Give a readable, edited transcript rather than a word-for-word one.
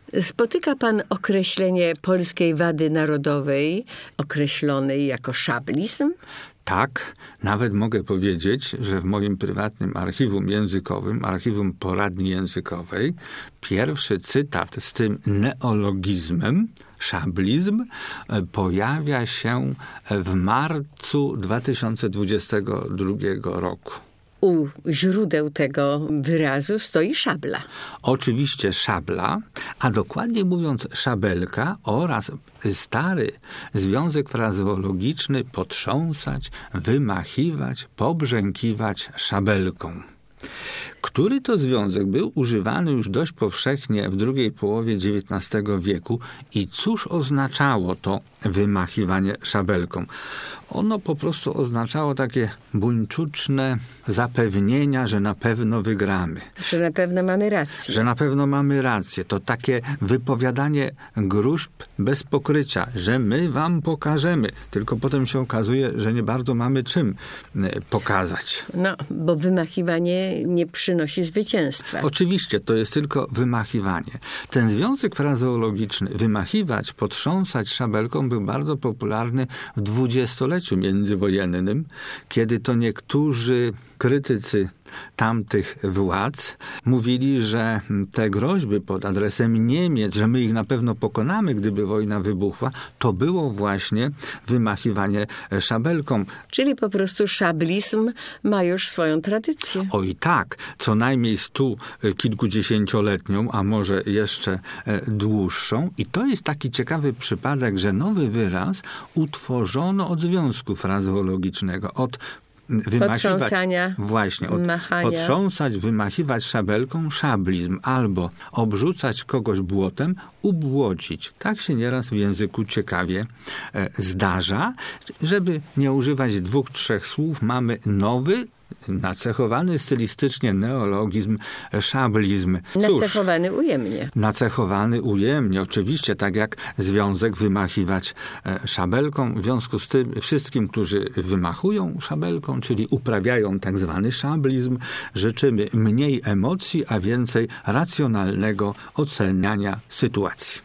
Spotyka pan określenie polskiej wady narodowej, określonej jako szablizm? Tak, nawet mogę powiedzieć, że w moim prywatnym archiwum językowym, archiwum poradni językowej, pierwszy cytat z tym neologizmem, szablizm, pojawia się w marcu 2022 roku. U źródeł tego wyrazu stoi szabla. Oczywiście szabla, a dokładnie mówiąc szabelka oraz stary związek frazeologiczny potrząsać, wymachiwać, pobrzękiwać szabelką. Który to związek był używany już dość powszechnie w drugiej połowie XIX wieku i cóż oznaczało to wymachiwanie szabelką? Ono po prostu oznaczało takie buńczuczne zapewnienia, że na pewno wygramy. Że na pewno mamy rację. Że na pewno mamy rację. To takie wypowiadanie gróźb bez pokrycia, że my wam pokażemy. Tylko potem się okazuje, że nie bardzo mamy czym pokazać. No, bo wymachiwanie nie przynosi zwycięstwa. Oczywiście, to jest tylko wymachiwanie. Ten związek frazeologiczny, wymachiwać, potrząsać szabelką, był bardzo popularny w dwudziestoleciu międzywojennym, kiedy to niektórzy krytycy tamtych władz mówili, że te groźby pod adresem Niemiec, że my ich na pewno pokonamy, gdyby wojna wybuchła, to było właśnie wymachiwanie szabelką. Czyli po prostu szablizm ma już swoją tradycję. Oj tak, co najmniej kilkudziesięcioletnią, a może jeszcze dłuższą. I to jest taki ciekawy przypadek, że nowy wyraz utworzono od związku frazeologicznego, od potrząsania, właśnie, machania. Potrząsać, wymachiwać szabelką, szablizm, albo obrzucać kogoś błotem, ubłocić. Tak się nieraz w języku ciekawie zdarza. Żeby nie używać 2-3 słów, mamy nowy, nacechowany stylistycznie neologizm, szablizm. Nacechowany ujemnie. Nacechowany ujemnie, oczywiście, tak jak związek wymachiwać szabelką. W związku z tym wszystkim, którzy wymachują szabelką, czyli uprawiają tak zwany szablizm, życzymy mniej emocji, a więcej racjonalnego oceniania sytuacji.